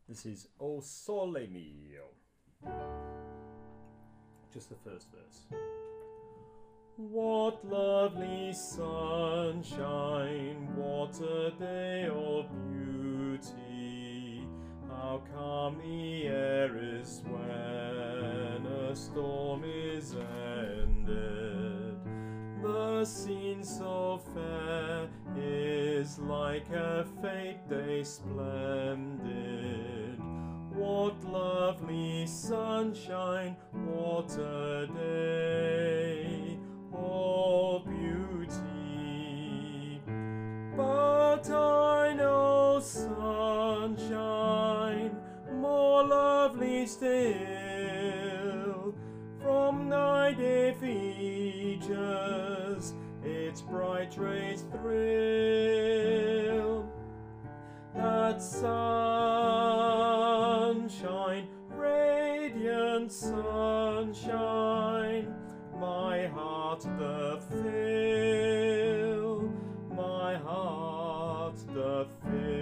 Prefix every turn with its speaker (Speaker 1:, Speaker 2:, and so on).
Speaker 1: This is O Sole Mio. Just the first verse. What lovely sunshine, what a day of beauty. How calm the air is when a storm is ended. The scene so fair is like a fete day splendid. What lovely sunshine, what a day of beauty. But I know sunshine more lovely still. From night it features its bright rays thrill. That sunshine, radiant sunshine, my heart doth fill, my heart doth fill.